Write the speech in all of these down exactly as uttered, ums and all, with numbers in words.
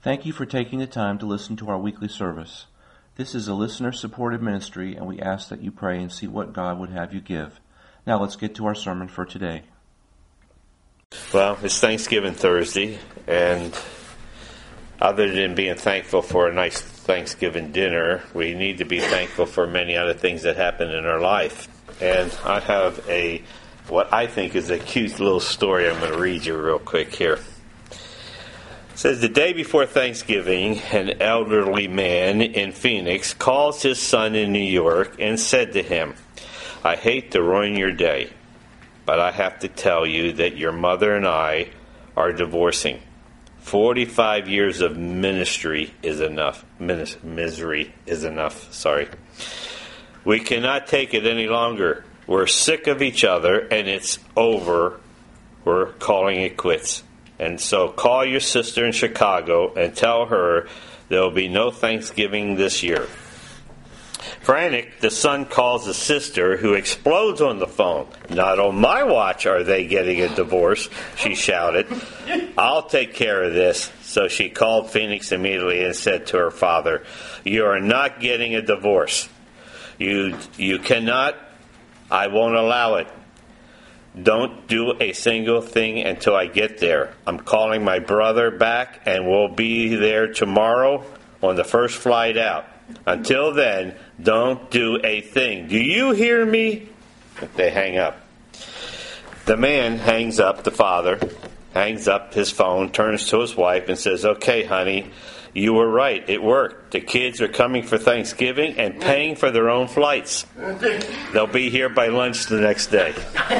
Thank you for taking the time to listen to our weekly service. This is a listener-supported ministry, and we ask that you pray and see what God would have you give. Now let's get to our sermon for today. Well, it's Thanksgiving Thursday, and other than being thankful for a nice Thanksgiving dinner, we need to be thankful for many other things that happen in our life. And I have a, what I think is a cute little story I'm going to read you real quick here. It says, the day before Thanksgiving, an elderly man in Phoenix calls his son in New York and said to him, I hate to ruin your day, but I have to tell you that your mother and I are divorcing. Forty-five years of ministry is enough. Mis- misery is enough. Sorry. We cannot take it any longer. We're sick of each other, and it's over. We're calling it quits. And so call your sister in Chicago and tell her there will be no Thanksgiving this year. Frantic, the son calls the sister, who explodes on the phone. Not on my watch are they getting a divorce, she shouted. I'll take care of this. So she called Phoenix immediately and said to her father, you are not getting a divorce. You, you cannot. I won't allow it. Don't do a single thing until I get there. I'm calling my brother back and we'll be there tomorrow on the first flight out. Until then, don't do a thing. Do you hear me? They hang up. The man hangs up, the father, hangs up his phone, turns to his wife and says, okay, honey, you were right. It worked. The kids are coming for Thanksgiving and paying for their own flights. They'll be here by lunch the next day.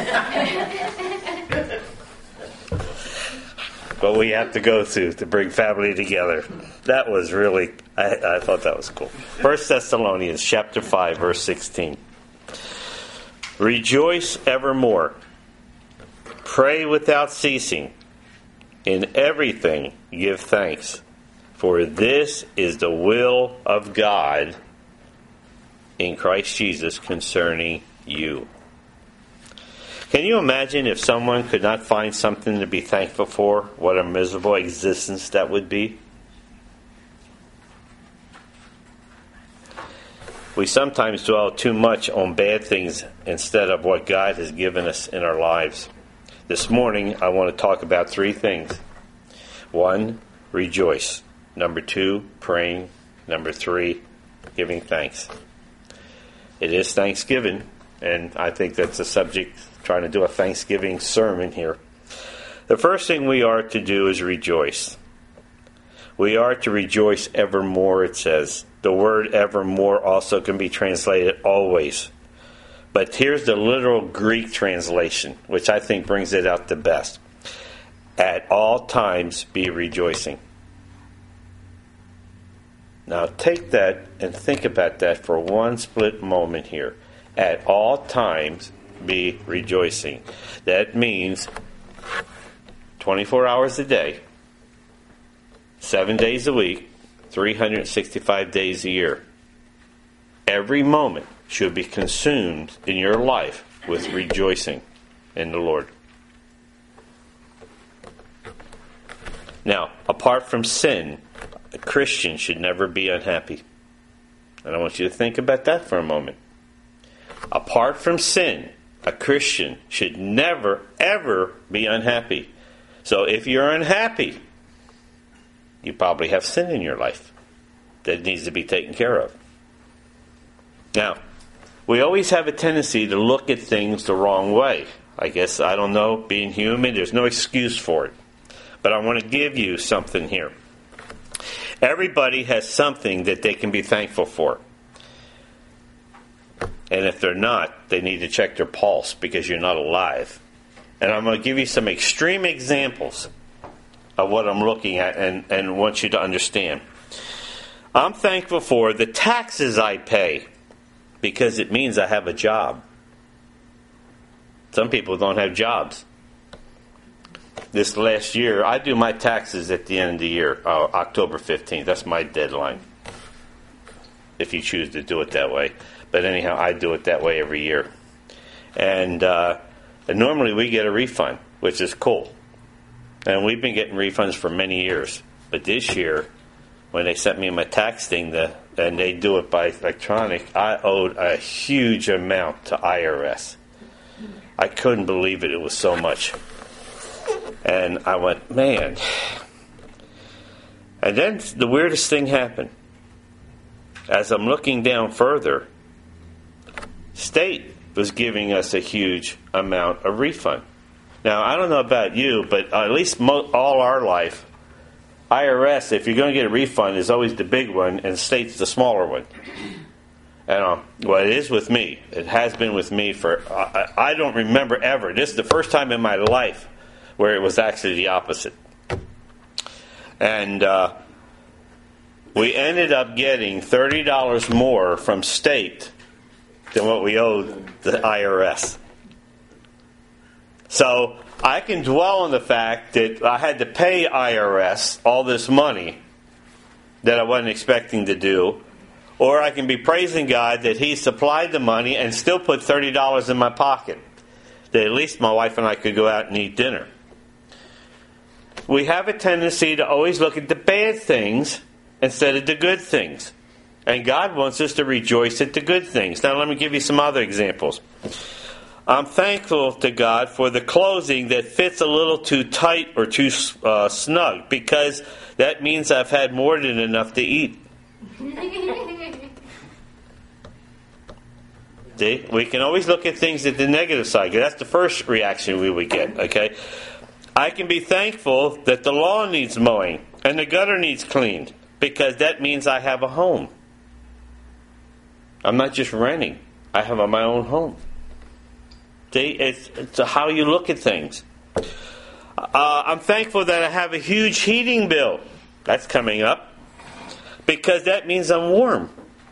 What we have to go through to bring family together. That was really, I, I thought that was cool. First Thessalonians chapter five, verse sixteen. Rejoice evermore. Pray without ceasing. In everything give thanks. For this is the will of God in Christ Jesus concerning you. Can you imagine if someone could not find something to be thankful for? What a miserable existence that would be. We sometimes dwell too much on bad things instead of what God has given us in our lives. This morning, I want to talk about three things. One, rejoice. Number two, praying. Number three, giving thanks. It is Thanksgiving, and I think that's a subject, trying to do a Thanksgiving sermon here. The first thing we are to do is rejoice. We are to rejoice evermore, it says. The word evermore also can be translated always. But here's the literal Greek translation, which I think brings it out the best. At all times be rejoicing. Now take that and think about that for one split moment here. At all times be rejoicing. That means twenty-four hours a day, seven days a week, three hundred sixty-five days a year. Every moment should be consumed in your life with rejoicing in the Lord. Now, apart from sin, a Christian should never be unhappy. And I want you to think about that for a moment. Apart from sin, a Christian should never, ever be unhappy. So if you're unhappy, you probably have sin in your life that needs to be taken care of. Now, we always have a tendency to look at things the wrong way. I guess, I don't know, being human, there's no excuse for it. But I want to give you something here. Everybody has something that they can be thankful for. And if they're not, they need to check their pulse because you're not alive. And I'm going to give you some extreme examples of what I'm looking at and, and want you to understand. I'm thankful for the taxes I pay because it means I have a job. Some people don't have jobs. This last year, I do my taxes at the end of the year, uh, October fifteenth. That's my deadline, if you choose to do it that way. But anyhow, I do it that way every year. And, uh, and normally we get a refund, which is cool. And we've been getting refunds for many years. But this year, when they sent me my tax thing, the, and they do it by electronic, I owed a huge amount to I R S. I couldn't believe it. It was so much. And I went, man. And then the weirdest thing happened. As I'm looking down further, state was giving us a huge amount of refund. Now, I don't know about you, but at least mo- all our life, I R S, if you're going to get a refund, is always the big one, and state's the smaller one. And um, well, it is with me. It has been with me for, I, I don't remember ever. This is the first time in my life where it was actually the opposite. And uh, we ended up getting thirty dollars more from state than what we owed the I R S. So I can dwell on the fact that I had to pay I R S all this money that I wasn't expecting to do, or I can be praising God that He supplied the money and still put thirty dollars in my pocket, that at least my wife and I could go out and eat dinner. We have a tendency to always look at the bad things instead of the good things. And God wants us to rejoice at the good things. Now let me give you some other examples. I'm thankful to God for the clothing that fits a little too tight or too uh, snug, because that means I've had more than enough to eat. See? We can always look at things at the negative side. That's the first reaction we would get. Okay, I can be thankful that the lawn needs mowing and the gutter needs cleaned, because that means I have a home. I'm not just renting. I have my own home. See, it's, it's how you look at things. Uh, I'm thankful that I have a huge heating bill. That's coming up, because that means I'm warm.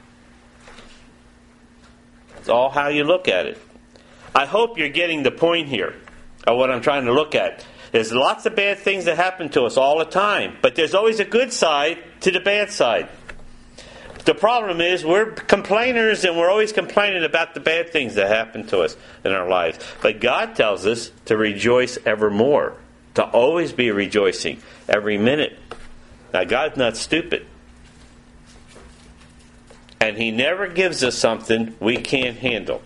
It's all how you look at it. I hope you're getting the point here of what I'm trying to look at. There's lots of bad things that happen to us all the time, but there's always a good side to the bad side. The problem is we're complainers, and we're always complaining about the bad things that happen to us in our lives. But God tells us to rejoice evermore, to always be rejoicing every minute. Now, God's not stupid. And He never gives us something we can't handle.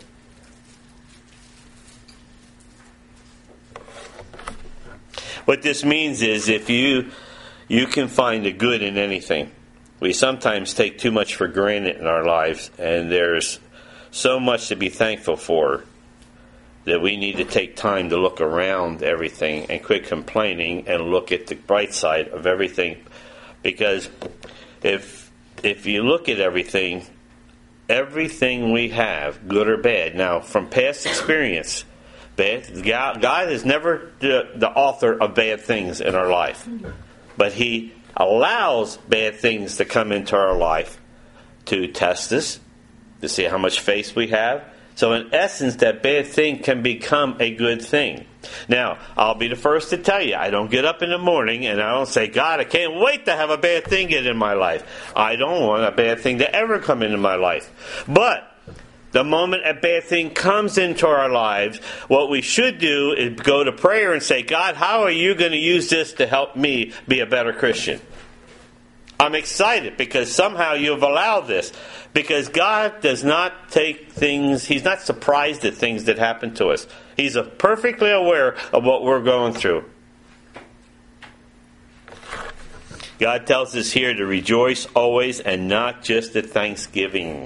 What this means is if you you can find the good in anything. We sometimes take too much for granted in our lives, and there's so much to be thankful for that we need to take time to look around everything and quit complaining and look at the bright side of everything. Because if if you look at everything, everything we have, good or bad, now from past experience, bad, God, God is never the, the author of bad things in our life, but He allows bad things to come into our life to test us, to see how much faith we have. So in essence, that bad thing can become a good thing. Now, I'll be the first to tell you, I don't get up in the morning and I don't say, God, I can't wait to have a bad thing get in my life. I don't want a bad thing to ever come into my life. But the moment a bad thing comes into our lives, what we should do is go to prayer and say, God, how are you going to use this to help me be a better Christian? I'm excited because somehow you've allowed this. Because God does not take things, He's not surprised at things that happen to us. He's perfectly aware of what we're going through. God tells us here to rejoice always and not just at Thanksgiving.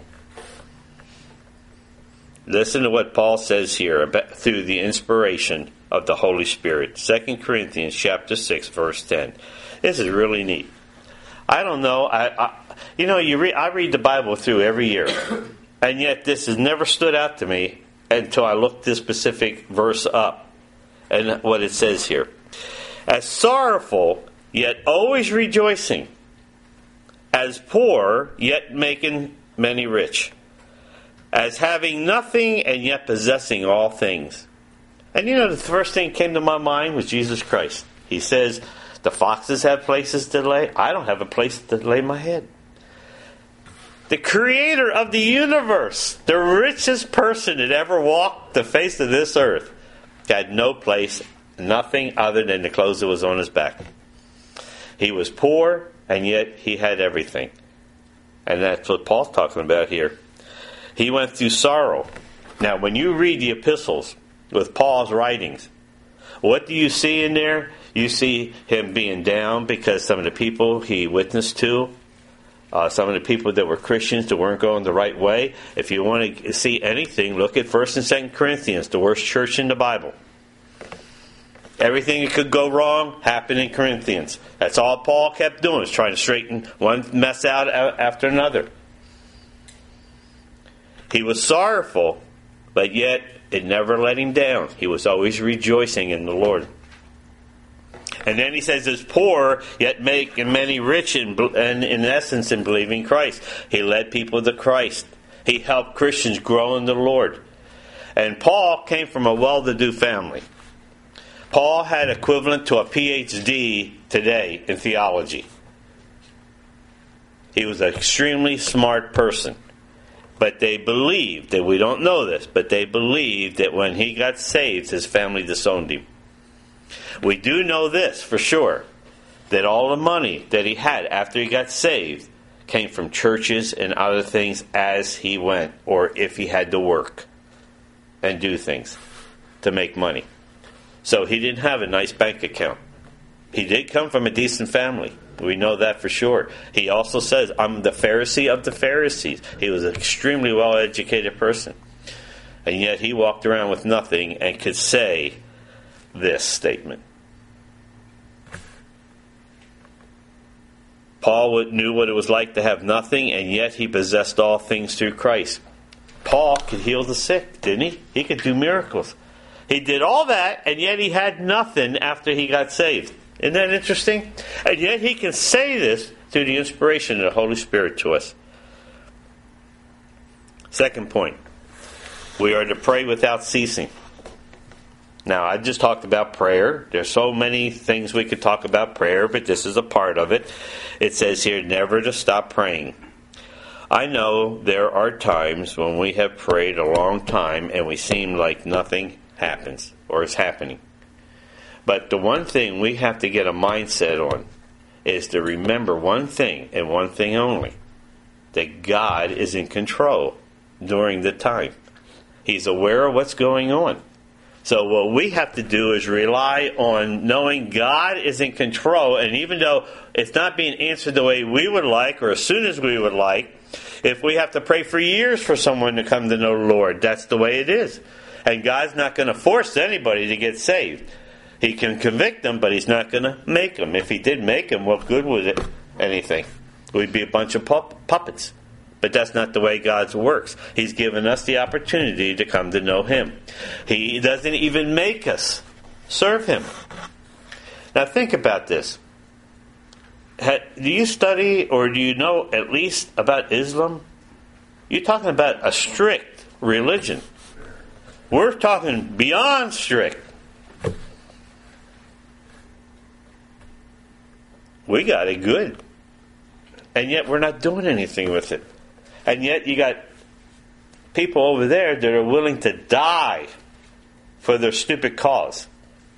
Listen to what Paul says here about, through the inspiration of the Holy Spirit. Second Corinthians chapter six, verse ten. This is really neat. I don't know. I, I you know, you read. I read the Bible through every year, and yet this has never stood out to me until I looked this specific verse up and what it says here. As sorrowful, yet always rejoicing. As poor, yet making many rich. As having nothing and yet possessing all things. And you know, the first thing that came to my mind was Jesus Christ. He says, the foxes have places to lay. I don't have a place to lay my head. The creator of the universe, the richest person that ever walked the face of this earth, had no place, nothing other than the clothes that was on his back. He was poor, and yet he had everything. And that's what Paul's talking about here. He went through sorrow. Now, when you read the epistles with Paul's writings, what do you see in there? You see him being down because some of the people he witnessed to, uh, some of the people that were Christians that weren't going the right way. If you want to see anything, look at First and Second Corinthians, the worst church in the Bible. Everything that could go wrong happened in Corinthians. That's all Paul kept doing, was trying to straighten one mess out after another. He was sorrowful, but yet it never let him down. He was always rejoicing in the Lord. And then he says, "Is poor, yet making many rich in, in, in essence in believing Christ." He led people to Christ. He helped Christians grow in the Lord. And Paul came from a well-to-do family. Paul had equivalent to a P H D today in theology. He was an extremely smart person. But they believed, that we don't know this, but they believed that when he got saved, his family disowned him. We do know this for sure, that all the money that he had after he got saved came from churches and other things as he went, or if he had to work and do things to make money. So he didn't have a nice bank account. He did come from a decent family. We know that for sure. He also says, "I'm the Pharisee of the Pharisees." He was an extremely well-educated person. And yet he walked around with nothing and could say this statement. Paul knew what it was like to have nothing, and yet he possessed all things through Christ. Paul could heal the sick, didn't he? He could do miracles. He did all that, and yet he had nothing after he got saved. Isn't that interesting? And yet he can say this through the inspiration of the Holy Spirit to us. Second point. We are to pray without ceasing. Now, I just talked about prayer. There's so many things we could talk about prayer, but this is a part of it. It says here, never to stop praying. I know there are times when we have prayed a long time and we seem like nothing happens or is happening. But the one thing we have to get a mindset on is to remember one thing and one thing only. That God is in control during the time. He's aware of what's going on. So what we have to do is rely on knowing God is in control. And even though it's not being answered the way we would like or as soon as we would like, if we have to pray for years for someone to come to know the Lord, that's the way it is. And God's not going to force anybody to get saved. He can convict them, but he's not going to make them. If he did make them, what good would it anything? We'd be a bunch of pup- puppets. But that's not the way God works. He's given us the opportunity to come to know him. He doesn't even make us serve him. Now think about this. Do you study or do you know at least about Islam? You're talking about a strict religion. We're talking beyond strict. We got it good. And yet we're not doing anything with it. And yet you got people over there that are willing to die for their stupid cause.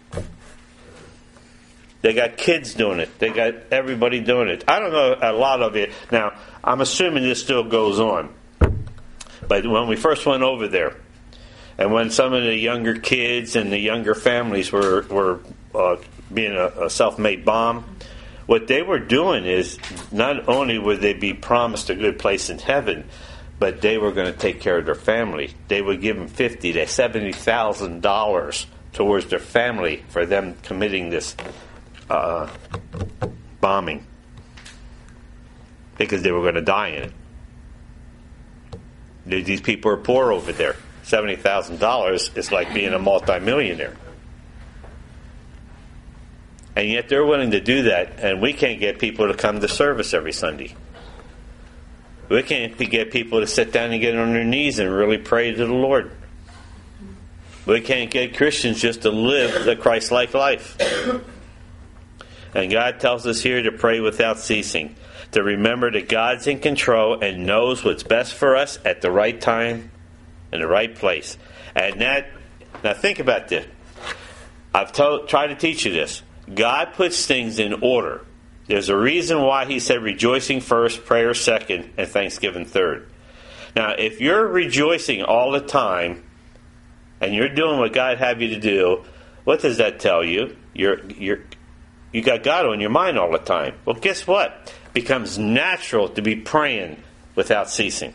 They got kids doing it. They got everybody doing it. I don't know a lot of it. Now, I'm assuming this still goes on. But when we first went over there, and when some of the younger kids and the younger families were, were uh, being a, a self-made bomb, what they were doing is not only would they be promised a good place in heaven, but they were going to take care of their family. They would give them fifty thousand to seventy thousand dollars towards their family for them committing this uh, bombing, because they were going to die in it. These people are poor over there. seventy thousand dollars is like being a multimillionaire. And yet they're willing to do that, and we can't get people to come to service every Sunday. We can't get people to sit down and get on their knees and really pray to the Lord. We can't get Christians just to live the Christ-like life. And God tells us here to pray without ceasing, to remember that God's in control and knows what's best for us at the right time in the right place. And that, now think about this. I've told, tried to teach you this. God puts things in order There's a reason why he said rejoicing first, prayer second, and thanksgiving third. Now, if you're rejoicing all the time, and you're doing what God have you to do, what does that tell you? You're you're you got God on your mind all the time. Well, guess what? It becomes natural to be praying without ceasing.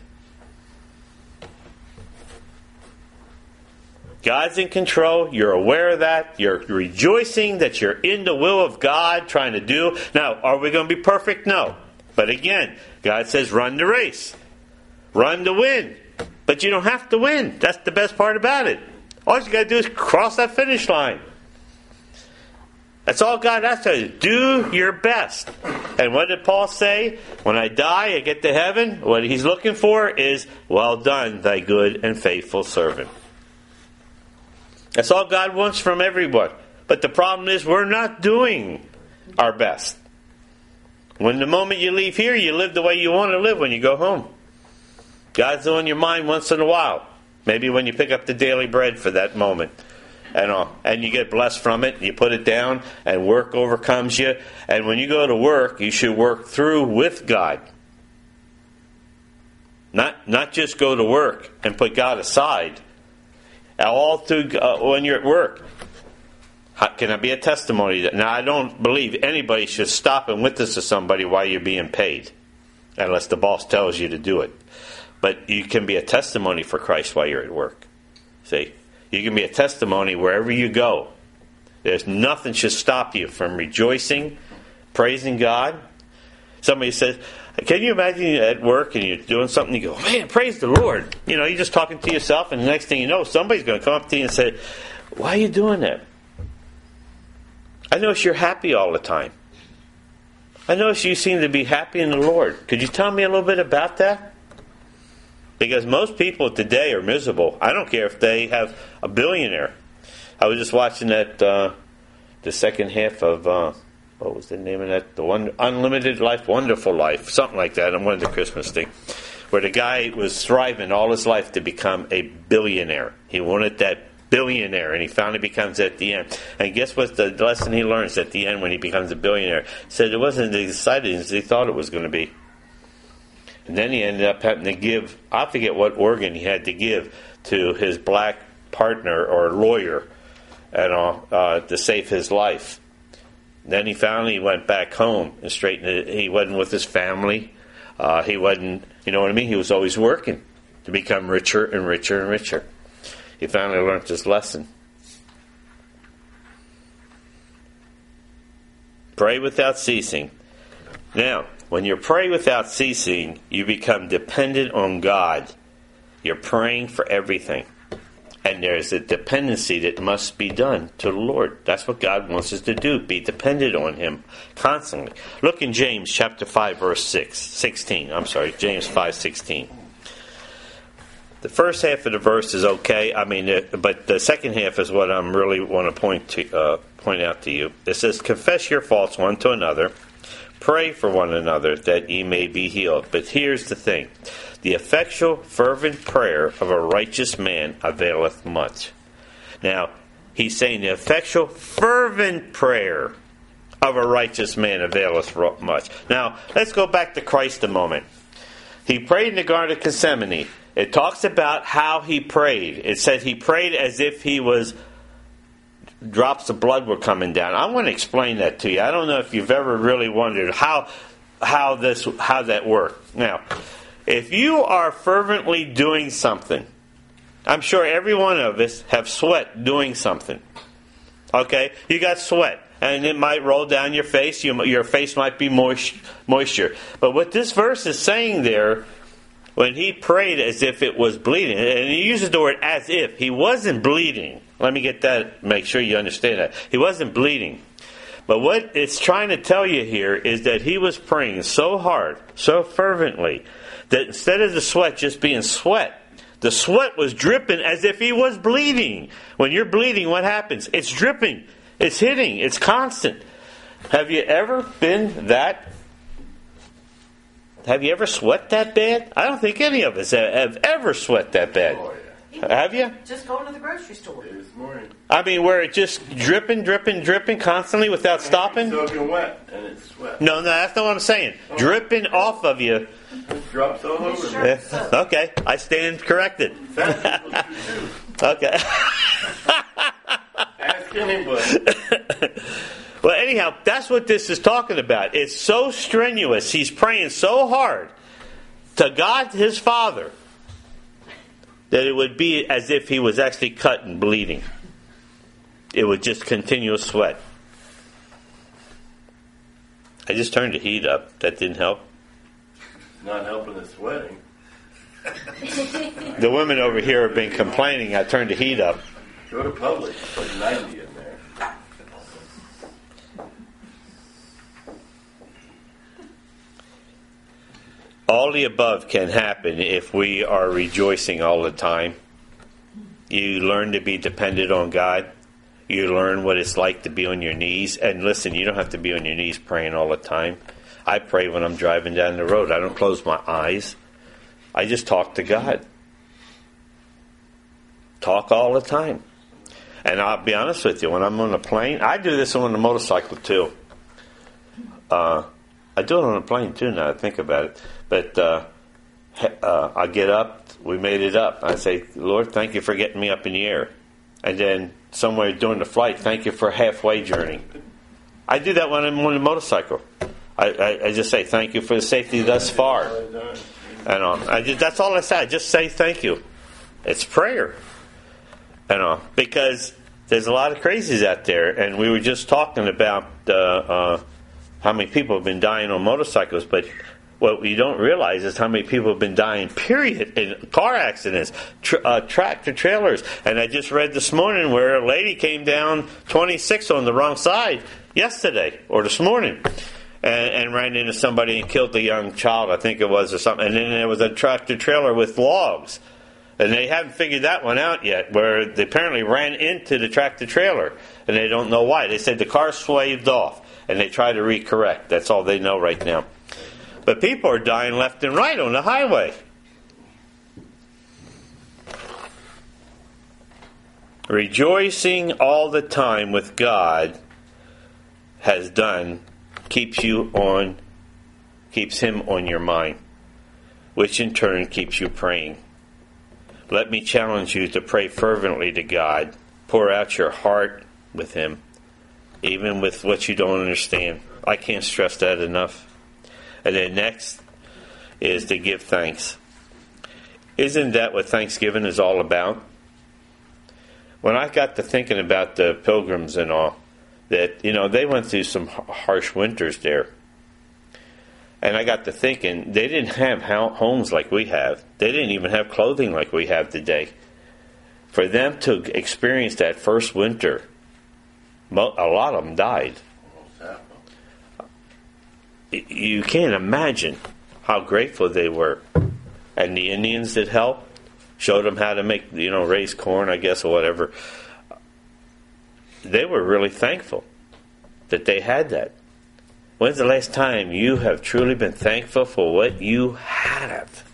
God's in control. You're aware of that. You're rejoicing that you're in the will of God, trying to do. Now, are we going to be perfect? No. But again, God says run the race. Run to win. But you don't have to win. That's the best part about it. All you got to do is cross that finish line. That's all God asks you to do. Do your best. And what did Paul say? When I die, I get to heaven. What he's looking for is, well done, thy good and faithful servant. That's all God wants from everyone. But the problem is we're not doing our best. When the moment you leave here, you live the way you want to live when you go home. God's on your mind once in a while. Maybe when you pick up the daily bread for that moment. And, all, and you get blessed from it. You put it down and work overcomes you. And when you go to work, you should work through with God. Not, not just go to work and put God aside. All through uh, when you're at work. How, can I be a testimony? That, now, I don't believe anybody should stop and witness to somebody while you're being paid. Unless the boss tells you to do it. But you can be a testimony for Christ while you're at work. See? You can be a testimony wherever you go. There's nothing should stop you from rejoicing, praising God. Somebody says, can you imagine at work and you're doing something, you go, man, praise the Lord. You know, you're just talking to yourself, and the next thing you know, somebody's going to come up to you and say, why are you doing that? I notice you're happy all the time. I notice you seem to be happy in the Lord. Could you tell me a little bit about that? Because most people today are miserable. I don't care if they have a billionaire. I was just watching that, uh, the second half of... Uh, what was the name of that? The one Unlimited Life, Wonderful Life, something like that. On one of the Christmas thing, where the guy was striving all his life to become a billionaire. He wanted that billionaire, and he finally becomes at the end. And guess what? The lesson he learns at the end when he becomes a billionaire, he said it wasn't as exciting as he thought it was going to be. And then he ended up having to give, I forget what organ he had to give to his black partner or lawyer, and uh, uh, to save his life. Then he finally went back home and straightened it. He wasn't with his family. Uh, he wasn't, you know what I mean? He was always working to become richer and richer and richer. He finally learned his lesson. Pray without ceasing. Now, when you pray without ceasing, you become dependent on God. You're praying for everything. And there's a dependency that must be done to the Lord. That's what God wants us to do, be dependent on Him constantly. Look in James chapter five, verse six, sixteen. I'm sorry, James five, sixteen. The first half of the verse is okay. I mean, it, but the second half is what I really want to point to, uh, point out to you. It says, confess your faults one to another, pray for one another that ye may be healed. But here's the thing. The effectual, fervent prayer of a righteous man availeth much. Now, he's saying the effectual, fervent prayer of a righteous man availeth much. Now, let's go back to Christ a moment. He prayed in the Garden of Gethsemane. It talks about how he prayed. It said he prayed as if he was, drops of blood were coming down. I want to explain that to you. I don't know if you've ever really wondered how how this how that worked. Now, if you are fervently doing something, I'm sure every one of us have sweat doing something. Okay? You got sweat, and it might roll down your face. You, your face might be moist, moisture. But what this verse is saying there, when he prayed as if it was bleeding, and he uses the word as if, he wasn't bleeding. Let me get that, make sure you understand that. He wasn't bleeding. But what it's trying to tell you here is that he was praying so hard, so fervently, that instead of the sweat just being sweat, the sweat was dripping as if he was bleeding. When you're bleeding, what happens? It's dripping. It's hitting. It's constant. Have you ever been that? Have you ever sweat that bad? I don't think any of us have ever sweat that bad. Oh, Have you? Just going to the grocery store. This morning. I mean, where it just dripping, dripping, dripping constantly without stopping? Soaking wet, and it's sweat. No, no, that's not what I'm saying. Oh. Dripping off of you. It drops all over Sure. me. Yeah. Okay, I stand corrected. Fat people do too. Okay. Ask anybody. Well, anyhow, that's what this is talking about. It's so strenuous. He's praying so hard to God, his Father, that it would be as if he was actually cut and bleeding. It would just continuous sweat. I just turned the heat up. That didn't help. Not helping the sweating. The women over here have been complaining. I turned the heat up. Go to Publix. It's like ninety in there. All the above can happen if we are rejoicing all the time. You learn to be dependent on God. You learn what it's like to be on your knees. And listen, you don't have to be on your knees praying all the time. I pray when I'm driving down the road. I don't close my eyes. I just talk to God. Talk all the time. And I'll be honest with you, when I'm on a plane, I do this on a motorcycle too. Uh, I do it on a plane too now that I think about it. But uh, uh, I get up, we made it up. I say, Lord, thank you for getting me up in the air. And then somewhere during the flight, thank you for a halfway journey. I do that when I'm on a motorcycle. I, I, I just say, thank you for the safety thus far. And uh, I just, that's all I say. I just say thank you. It's prayer. And uh, because there's a lot of crazies out there. And we were just talking about uh, uh, how many people have been dying on motorcycles, but what we don't realize is how many people have been dying, period, in car accidents, tr- uh, tractor trailers. And I just read this morning where a lady came down twenty-six on the wrong side yesterday or this morning and, and ran into somebody and killed a young child, I think it was, or something. And then there was a tractor trailer with logs. And they haven't figured that one out yet, where they apparently ran into the tractor trailer. And they don't know why. They said the car swerved off. And they try to recorrect. That's all they know right now. But people are dying left and right on the highway. Rejoicing all the time with God has done, keeps you on, keeps Him on your mind, which in turn keeps you praying. Let me challenge you to pray fervently to God. Pour out your heart with Him, even with what you don't understand. I can't stress that enough. And then next is to give thanks. Isn't that what Thanksgiving is all about? When I got to thinking about the pilgrims and all, that, you know, they went through some harsh winters there. And I got to thinking, they didn't have homes like we have. They didn't even have clothing like we have today. For them to experience that first winter, a lot of them died. You can't imagine how grateful they were. And the Indians that helped, showed them how to make, you know, raise corn, I guess, or whatever. They were really thankful that they had that. When's the last time you have truly been thankful for what you have?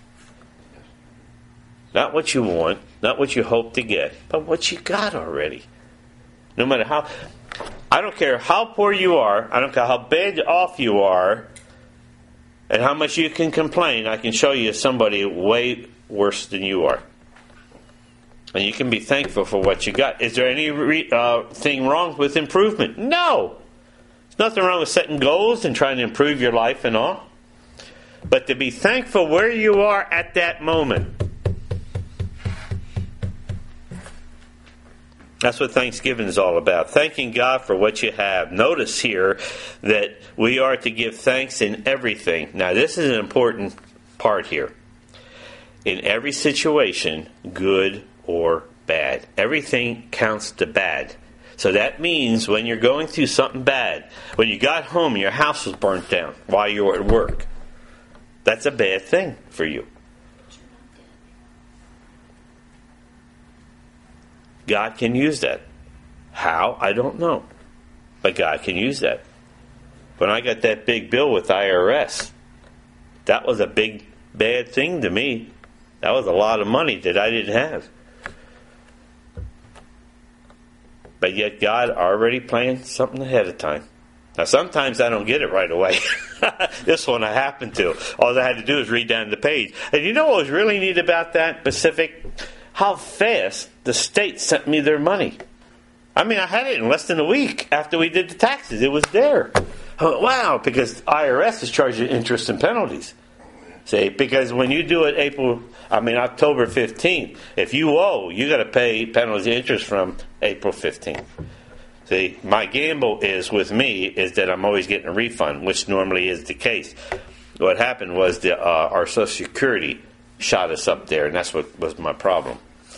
Not what you want, not what you hope to get, but what you got already. No matter how... I don't care how poor you are. I don't care how bad off you are and how much you can complain. I can show you somebody way worse than you are. And you can be thankful for what you got. Is there any re, uh, thing wrong with improvement? No. There's nothing wrong with setting goals and trying to improve your life and all. But to be thankful where you are at that moment. That's what Thanksgiving is all about. Thanking God for what you have. Notice here that we are to give thanks in everything. Now, this is an important part here. In every situation, good or bad. Everything counts to bad. So that means when you're going through something bad, when you got home and your house was burnt down while you were at work, that's a bad thing for you. God can use that. How? I don't know. But God can use that. When I got that big bill with I R S, that was a big, bad thing to me. That was a lot of money that I didn't have. But yet God already planned something ahead of time. Now, sometimes I don't get it right away. This one I happened to. All I had to do is read down the page. And you know what was really neat about that, Pacific? How fast the state sent me their money. I mean, I had it in less than a week after we did the taxes. It was there. I went, wow, because I R S is charging interest and penalties. See, because when you do it April, I mean October fifteenth, if you owe, you got to pay penalties and interest from April fifteenth. See, my gamble is with me is that I'm always getting a refund, which normally is the case. What happened was the uh, our Social Security shot us up there, and that's what was my problem.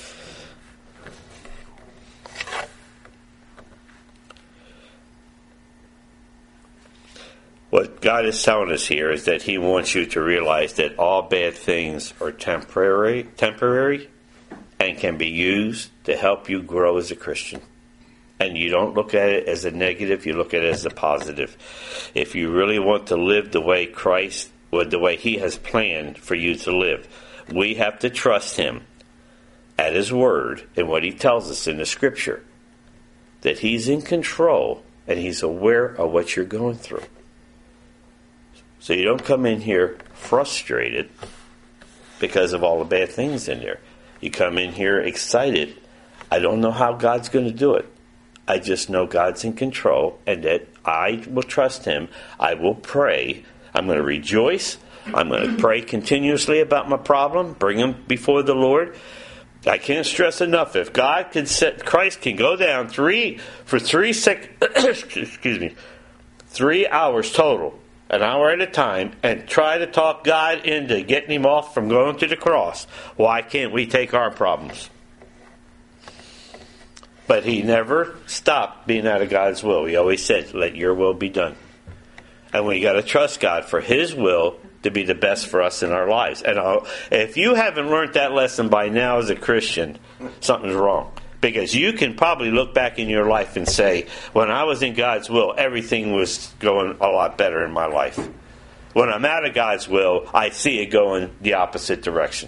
What God is telling us here is that He wants you to realize that all bad things are temporary, temporary, and can be used to help you grow as a Christian. And you don't look at it as a negative, you look at it as a positive. If you really want to live the way Christ, or the way He has planned for you to live, we have to trust Him at His Word and what He tells us in the Scripture. That He's in control and He's aware of what you're going through. So you don't come in here frustrated because of all the bad things in there. You come in here excited. I don't know how God's going to do it. I just know God's in control and that I will trust Him. I will pray. I'm going to rejoice. I'm going to pray continuously about my problem. Bring them before the Lord. I can't stress enough. If God can set, Christ can go down three for three sec, excuse me, three hours total, an hour at a time, and try to talk God into getting Him off from going to the cross, why can't we take our problems? But He never stopped being out of God's will. He always said, let your will be done. And we got to trust God for His will to be the best for us in our lives. And I'll, if you haven't learned that lesson by now as a Christian, something's wrong. Because you can probably look back in your life and say, when I was in God's will, everything was going a lot better in my life. When I'm out of God's will, I see it going the opposite direction.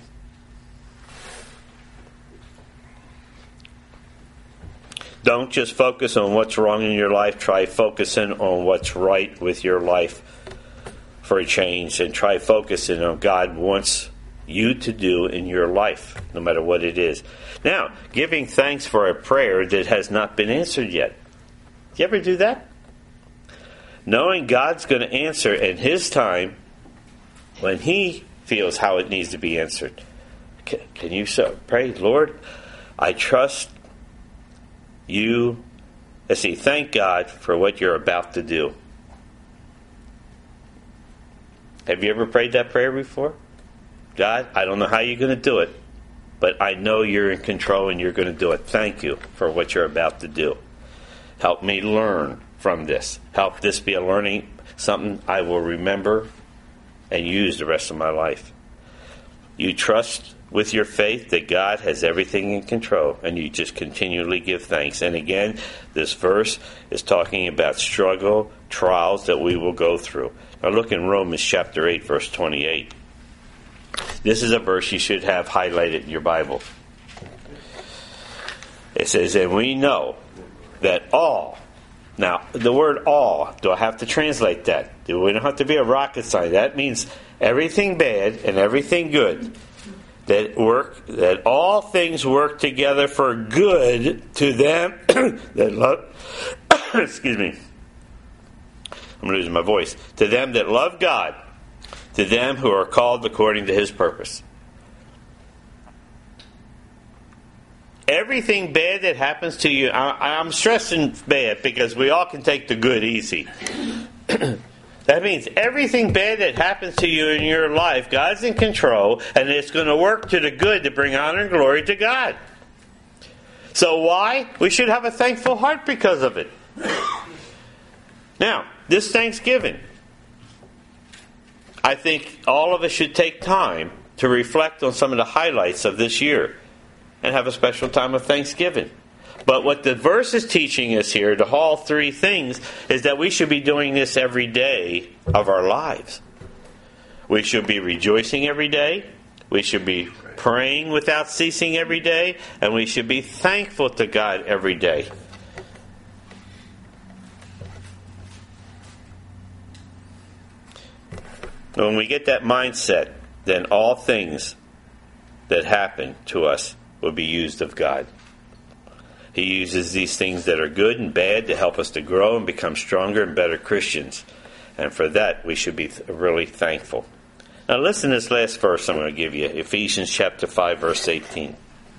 Don't just focus on what's wrong in your life. Try focusing on what's right with your life for a change. And try focusing on what God wants you to do in your life, no matter what it is. Now, giving thanks for a prayer that has not been answered yet. Do you ever do that? Knowing God's going to answer in His time when He feels how it needs to be answered. Can, can you so pray, Lord, I trust You. Let's see, thank God for what You're about to do. Have you ever prayed that prayer before? God, I don't know how You're going to do it, but I know You're in control and You're going to do it. Thank You for what You're about to do. Help me learn from this. Help this be a learning, something I will remember and use the rest of my life. You trust with your faith that God has everything in control, and you just continually give thanks. And again, this verse is talking about struggle, trials that we will go through. Now look in Romans chapter eight, verse twenty-eight. This is a verse you should have highlighted in your Bible. It says, and we know that all, now the word all, do I have to translate that? We don't have to be a rocket scientist. That means everything bad and everything good. That work, that all things work together for good to them that love, excuse me, I'm losing my voice, to them that love God, to them who are called according to His purpose. Everything bad that happens to you, I, I'm stressing bad because we all can take the good easy. That means everything bad that happens to you in your life, God's in control, and it's going to work to the good to bring honor and glory to God. So why? We should have a thankful heart because of it. Now, this Thanksgiving, I think all of us should take time to reflect on some of the highlights of this year and have a special time of Thanksgiving. But what the verse is teaching us here, the whole three things, is that we should be doing this every day of our lives. We should be rejoicing every day. We should be praying without ceasing every day. And we should be thankful to God every day. When we get that mindset, then all things that happen to us will be used of God. He uses these things that are good and bad to help us to grow and become stronger and better Christians. And for that, we should be really thankful. Now listen to this last verse I'm going to give you. Ephesians chapter five, verse eighteen.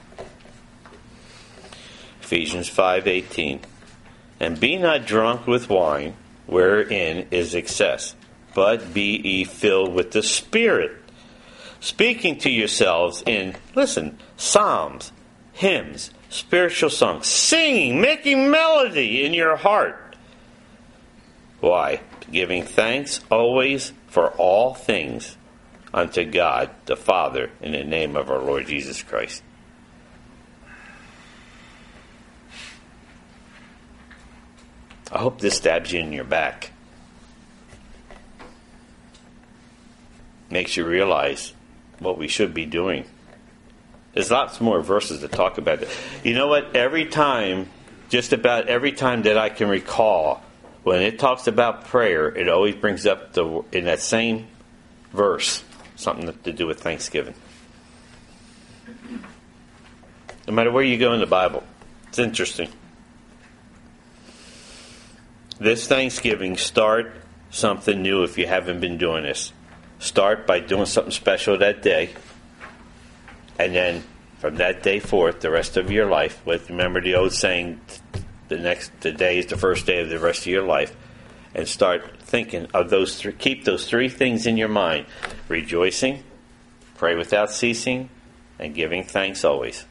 Ephesians five eighteen. And be not drunk with wine, wherein is excess, but be ye filled with the Spirit, speaking to yourselves in, listen, psalms, hymns, spiritual songs, singing, making melody in your heart. Why? Giving thanks always for all things unto God the Father in the name of our Lord Jesus Christ. I hope this stabs you in your back. Makes you realize what we should be doing. There's lots more verses to talk about it. You know what? Every time, just about every time that I can recall, when it talks about prayer, it always brings up the in that same verse something to do with Thanksgiving. No matter where you go in the Bible, it's interesting. This Thanksgiving, start something new if you haven't been doing this. Start by doing something special that day. And then from that day forth, the rest of your life, with remember the old saying, the next the day is the first day of the rest of your life, and start thinking of those three, keep those three things in your mind: rejoicing, pray without ceasing, and giving thanks always.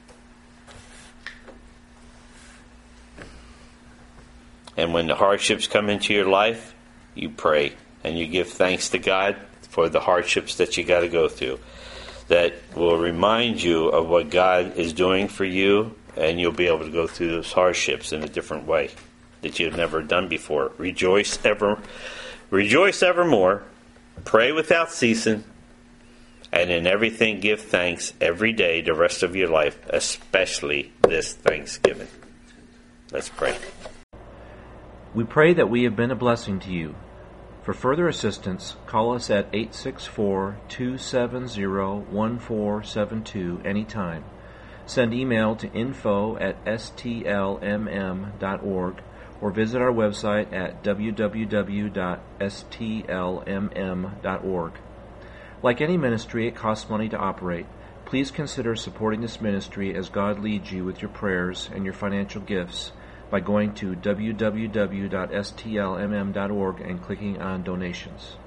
And when the hardships come into your life, you pray and you give thanks to God for the hardships that you got to go through. That will remind you of what God is doing for you, and you'll be able to go through those hardships in a different way that you've never done before. Rejoice ever, rejoice evermore, pray without ceasing, and in everything give thanks every day the rest of your life, especially this Thanksgiving. Let's pray. We pray that we have been a blessing to you. For further assistance, call us at eight six four, two seven zero, one four seven two anytime. Send email to info at s t l m m dot org or visit our website at w w w dot s t l m m dot org. Like any ministry, it costs money to operate. Please consider supporting this ministry as God leads you with your prayers and your financial gifts by going to w w w dot s t l m m dot org and clicking on donations.